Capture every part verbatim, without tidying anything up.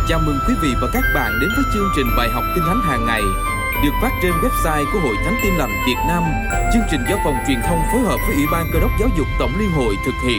Chào mừng quý vị và các bạn đến với chương trình bài học Kinh Thánh hàng ngày được phát trên website của Hội Thánh Tin Lành Việt Nam. Chương trình do Phòng Truyền thông phối hợp với Ủy ban Cơ đốc Giáo dục Tổng Liên hội thực hiện.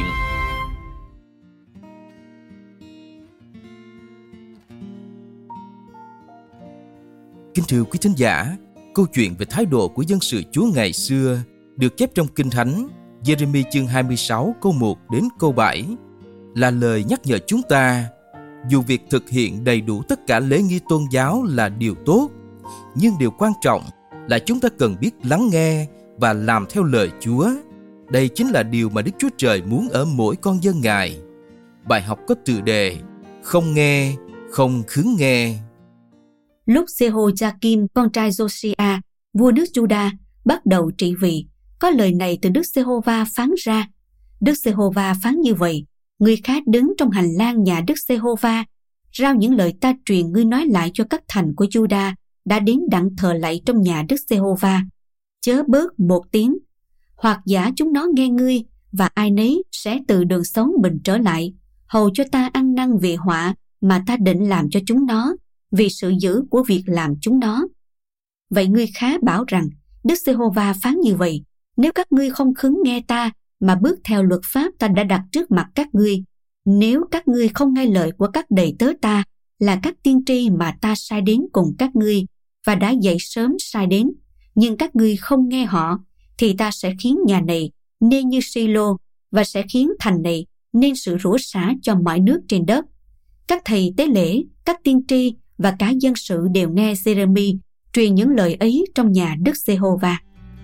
Kính thưa quý thính giả, câu chuyện về thái độ của dân sự Chúa ngày xưa được chép trong Kinh Thánh Giê-rê-mi chương hai mươi sáu câu một đến câu bảy là lời nhắc nhở chúng ta. Dù việc thực hiện đầy đủ tất cả lễ nghi tôn giáo là điều tốt, nhưng điều quan trọng là chúng ta cần biết lắng nghe và làm theo lời Chúa. Đây chính là điều mà Đức Chúa Trời muốn ở mỗi con dân Ngài. Bài học có tựa đề Không nghe, không khứng nghe. Lúc Jehoiakim, con trai Josiah, vua nước Juda, bắt đầu trị vì, có lời này từ Đức Giê-hô-va phán ra. Đức Giê-hô-va phán như vậy: Ngươi khác đứng trong hành lang nhà Đức Giê-hô-va, rao những lời ta truyền ngươi nói lại cho các thành của Juda đã đến đặng thờ lạy trong nhà Đức Giê-hô-va. Chớ bớt một tiếng, hoặc giả chúng nó nghe ngươi, và ai nấy sẽ từ đường xấu mình trở lại, hầu cho ta ăn năn vì họa mà ta định làm cho chúng nó, vì sự dữ của việc làm chúng nó. Vậy ngươi khá bảo rằng, Đức Giê-hô-va phán như vậy: Nếu các ngươi không khứng nghe ta, mà bước theo luật pháp ta đã đặt trước mặt các ngươi, nếu các ngươi không nghe lời của các đầy tớ ta, là các tiên tri mà ta sai đến cùng các ngươi, và đã dậy sớm sai đến, nhưng các ngươi không nghe họ, thì ta sẽ khiến nhà này nên như Si-lô, và sẽ khiến thành này nên sự rủa xả cho mọi nước trên đất. Các thầy tế lễ, các tiên tri và cả dân sự đều nghe Giê-rê-mi truyền những lời ấy trong nhà Đức Giê-hô-va.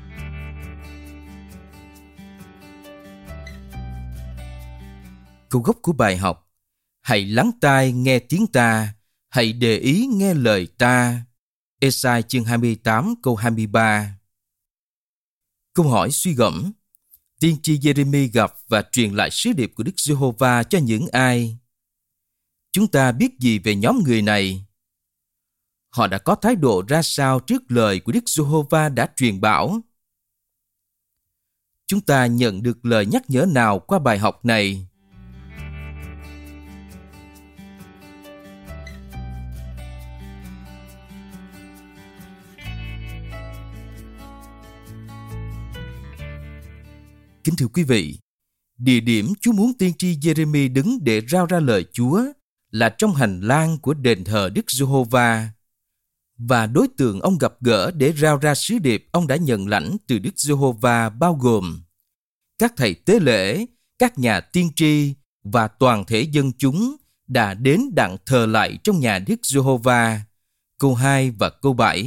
Câu gốc của bài học: Hãy lắng tai nghe tiếng ta, hãy để ý nghe lời ta. Ê-sai chương hai mươi tám câu hai mươi ba. Câu hỏi suy gẫm: Tiên tri Giê-rê-mi gặp và truyền lại sứ điệp của Đức Giê-hô-va cho những ai? Chúng ta biết gì về nhóm người này? Họ đã có thái độ ra sao trước lời của Đức Giê-hô-va đã truyền bảo? Chúng ta nhận được lời nhắc nhở nào qua bài học này? Kính thưa quý vị, địa điểm Chúa muốn tiên tri Giê-rê-mi đứng để rao ra lời Chúa là trong hành lang của đền thờ Đức Giê-hô-va. Và đối tượng ông gặp gỡ để rao ra sứ điệp ông đã nhận lãnh từ Đức Giê-hô-va bao gồm các thầy tế lễ, các nhà tiên tri và toàn thể dân chúng đã đến đặng thờ lạy trong nhà Đức Giê-hô-va. Câu hai và câu bảy.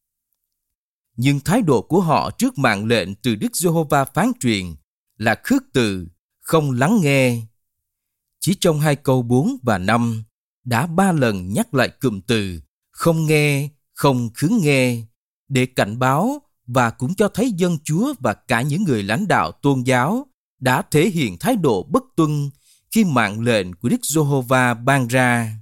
Nhưng thái độ của họ trước mạng lệnh từ Đức Giê-hô-va phán truyền là khước từ, không lắng nghe. Chỉ trong hai câu bốn và năm đã ba lần nhắc lại cụm từ không nghe, không khứng nghe để cảnh báo, và cũng cho thấy dân Chúa và cả những người lãnh đạo tôn giáo đã thể hiện thái độ bất tuân khi mạng lệnh của Đức Giê-hô-va ban ra.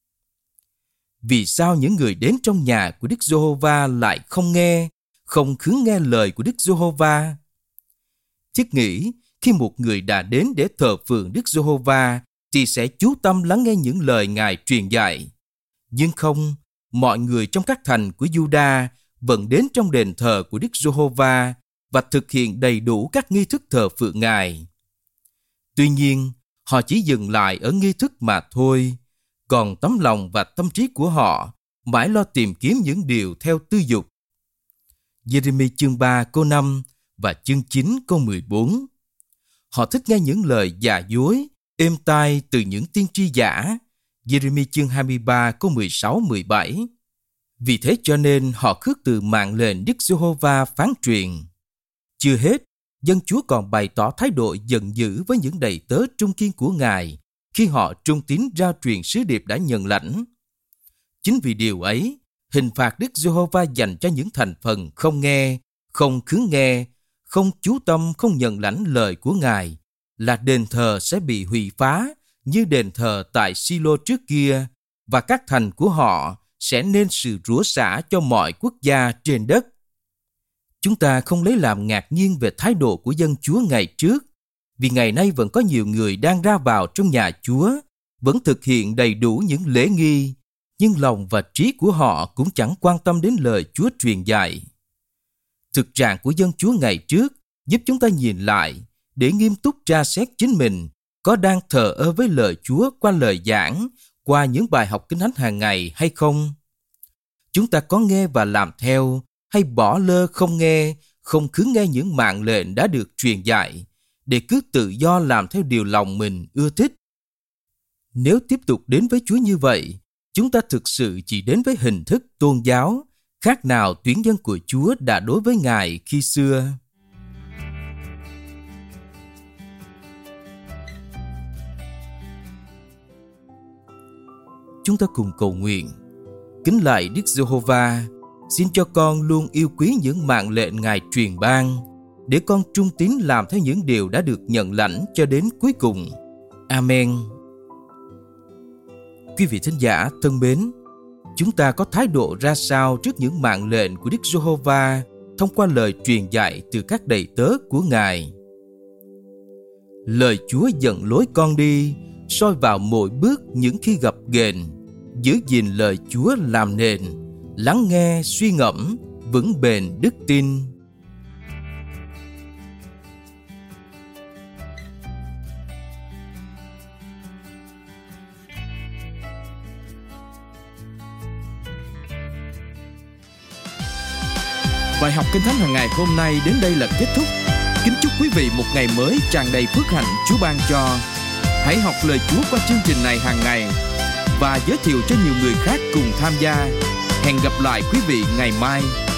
Vì sao những người đến trong nhà của Đức Giê-hô-va lại không nghe, không khứng nghe lời của Đức Giê-hô-va? Thiết nghĩ khi một người đã đến để thờ phượng Đức Giê-hô-va thì sẽ chú tâm lắng nghe những lời Ngài truyền dạy. Nhưng không, mọi người trong các thành của Juda vẫn đến trong đền thờ của Đức Giê-hô-va và thực hiện đầy đủ các nghi thức thờ phượng Ngài. Tuy nhiên, họ chỉ dừng lại ở nghi thức mà thôi, còn tấm lòng và tâm trí của họ mãi lo tìm kiếm những điều theo tư dục. Giê-rê-mi chương ba câu năm và chương chín câu mười bốn. Họ thích nghe những lời giả dối, êm tai từ những tiên tri giả. Giê-rê-mi chương hai mươi ba câu mười sáu mười bảy. Vì thế cho nên họ khước từ mạng lệnh Đức Giê-hô-va phán truyền. Chưa hết, dân Chúa còn bày tỏ thái độ giận dữ với những đầy tớ trung kiên của Ngài khi họ trung tín rao truyền sứ điệp đã nhận lãnh. Chính vì điều ấy, hình phạt Đức Giê-hô-va dành cho những thành phần không nghe, không khứng nghe, không chú tâm, không nhận lãnh lời của Ngài là đền thờ sẽ bị hủy phá như đền thờ tại Si-lô trước kia, và các thành của họ sẽ nên sự rủa xả cho mọi quốc gia trên đất. Chúng ta không lấy làm ngạc nhiên về thái độ của dân Chúa ngày trước, vì ngày nay vẫn có nhiều người đang ra vào trong nhà Chúa, vẫn thực hiện đầy đủ những lễ nghi nhưng lòng và trí của họ cũng chẳng quan tâm đến lời Chúa truyền dạy. Thực trạng của dân Chúa ngày trước giúp chúng ta nhìn lại để nghiêm túc tra xét chính mình có đang thờ ơ với lời Chúa qua lời giảng, qua những bài học Kinh Thánh hàng ngày hay không. Chúng ta có nghe và làm theo, hay bỏ lơ không nghe, không khứng nghe những mạng lệnh đã được truyền dạy, để cứ tự do làm theo điều lòng mình ưa thích. Nếu tiếp tục đến với Chúa như vậy, chúng ta thực sự chỉ đến với hình thức tôn giáo, khác nào tuyến dân của Chúa đã đối với Ngài khi xưa. Chúng ta cùng cầu nguyện. Kính lạy Đức Giê-hô-va, xin cho con luôn yêu quý những mạng lệnh Ngài truyền ban, để con trung tín làm theo những điều đã được nhận lãnh cho đến cuối cùng. Amen. Quý vị thính giả thân mến, chúng ta có thái độ ra sao trước những mạng lệnh của Đức Giê-hô-va thông qua lời truyền dạy từ các đầy tớ của Ngài? Lời Chúa dẫn lối con đi, soi vào mỗi bước những khi gặp ghềnh, giữ gìn lời Chúa làm nền, lắng nghe, suy ngẫm, vững bền đức tin. Bài học Kinh Thánh hàng ngày hôm nay đến đây là kết thúc. Kính chúc quý vị một ngày mới tràn đầy phước hạnh Chúa ban cho. Hãy học lời Chúa qua chương trình này hàng ngày và giới thiệu cho nhiều người khác cùng tham gia. Hẹn gặp lại quý vị ngày mai.